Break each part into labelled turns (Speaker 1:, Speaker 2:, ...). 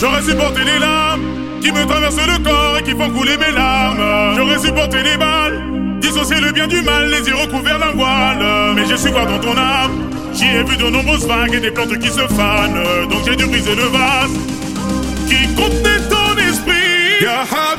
Speaker 1: J'aurais supporté les larmes qui me traversent le corps et qui font couler mes larmes. J'aurais supporté les balles, dissocier le bien du mal, les yeux recouverts d'un voile. Mais j'ai su voir dans ton âme, j'y ai vu de nombreuses vagues et des plantes qui se fanent. Donc j'ai dû briser le vase qui contenait ton esprit.
Speaker 2: Ya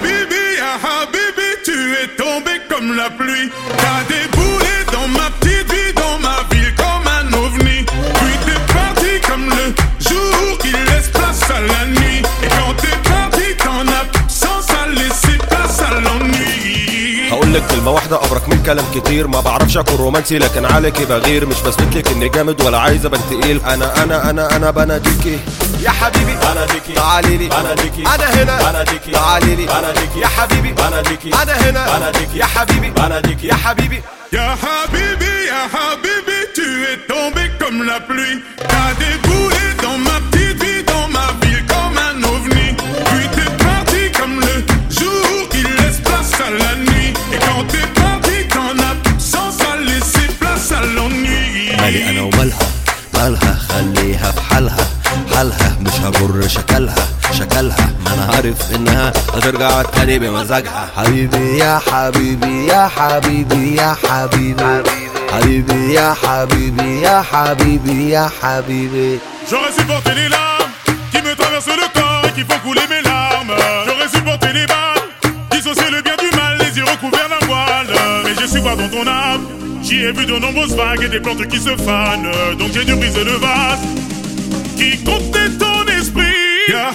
Speaker 2: Habibi, tu es tombé comme la pluie. T'as déboulé dans ma petite vie, dans ma ville comme un ovni. Puis t'es parti comme le jour qui laisse place à la nuit. Et quand t'es parti, ton absence a laissé place à l'ennui.
Speaker 3: هقولك كلمة واحدة أبرك من كلام كتير. ما بعرفش أكون رومانسي لكن عليكي بغير. مش بثبتلك إني جامد ولا عايز أبان تقيل. أنا بناديكي يا حبيبي، بناديكي تعاليلي، بناديكي أنا هنا، بناديكي تعاليلي، بناديكي يا حبيبي، بناديكي أنا هنا، بناديكي يا حبيبي، بناديكي يا حبيبي.
Speaker 2: Ya Habibi, tu es tombé comme la pluie. T'as déboulé dans ma petite vie, dans ma ville comme un ovni. Puis t'es parti comme le jour qui laisse place à la nuit. Et quand t'es parti, ton absence a laissé place à l'ennui.
Speaker 4: مالي انا ومالها، مالها خليها في حالها، حالها مش هجر شكلها ما انا عارف انها هترجع تاني بمزاجها. حبيبي يا حبيبي يا حبيبي يا حبيبي، حبيبي يا حبيبي يا حبيبي يا حبيبي.
Speaker 1: J'aurais supporté les larmes qui me traversent le corps et qui font couler mes larmes. J'aurais supporté les balles, dissocier le bien du mal, les yeux recouverts d'un voile. Mais j'ai su voir dans ton âme, j'y ai vu de nombreuses vagues et des plantes qui se fanent. Donc j'ai dû briser le vase qui contenait ton esprit.
Speaker 2: Ya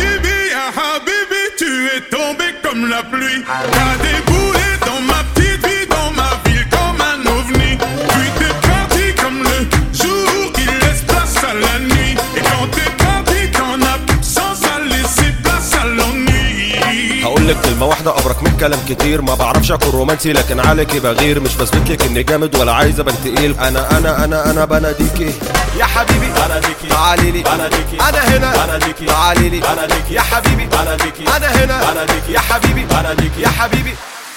Speaker 2: Habibi, tu es tombé comme la pluie. T'as déboulé dans ma petite vie, dans ma ville comme un ovni. Puis t'es parti comme le jour qui laisse place à la nuit. Et quand t'es parti, ton absence a laissé place à l'ennui.
Speaker 3: هقولك كلمة واحدة أبرك من كلام كتير. ما بعرفش أكون رومانسي لكن عليكي بغير. مش بثبتلك إني جامد ولا عايز أبان تقيل. أنا بناديكي يا حبيبي، بناديكي تعاليلي، بناديكي أنا هنا، بناديكي تعاليلي، بناديكي يا حبيبي، بناديكي أنا هنا، بناديكي يا حبيبي، بناديكي يا حبيبي.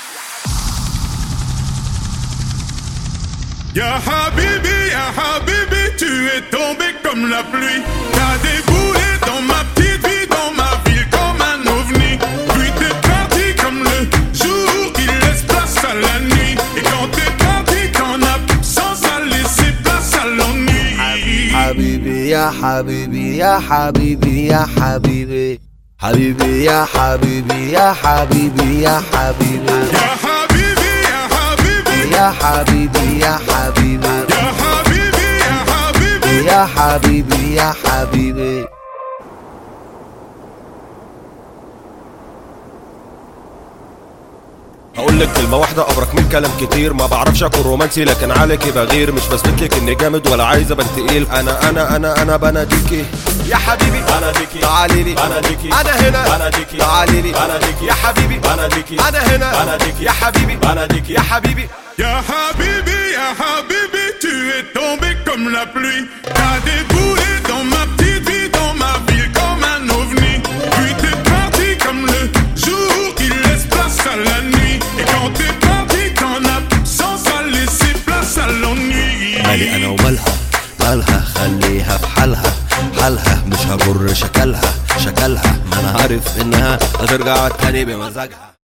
Speaker 2: Ya Habibi, tu es tombé comme la pluie. T'as déboulé dans ma petite vie, dans ma ville comme un ovni. Puis t'es parti comme le jour qui laisse place à la nuit. Et quand t'es parti, ton absence a laissé place à l'ennui.
Speaker 4: حبيبي يا حبيبي يا حبيبي يا حبيبي، حبيبي يا حبيبي يا حبيبي يا حبيبي،
Speaker 2: Ya Habibi,
Speaker 4: يا حبيبي يا حبيبي،
Speaker 2: Ya Habibi, Ya Habibi.
Speaker 4: يا حبيبي يا حبيبي.
Speaker 3: هقولك كلمة واحدة أبرك من كلام كتير. ما بعرفش أكون رومانسي لكن عليكي بغير. مش بثبتلك إني جامد ولا عايز أبان تقيل. أنا بناديكي يا حبيبي، بناديكي تعاليلي، بناديكي أنا هنا، بناديكي تعاليلي، بناديكي يا حبيبي، بناديكي أنا هنا، بناديكي يا حبيبي، بناديكي يا حبيبي.
Speaker 2: Ya Habibi, tu es tombé comme la pluie. T'as déboulé dans ma petite vie, dans ma ville comme un ovni. Puis t'es parti comme le jour qui laisse place à la nuit. Et quand t'es parti, ton absence a laissé place à l'ennui.
Speaker 4: مالي انا ومالها، مالها خليها في حالها، حالها مش هجر شكلها ما انا عارف انها هترجع تاني بمزاجها.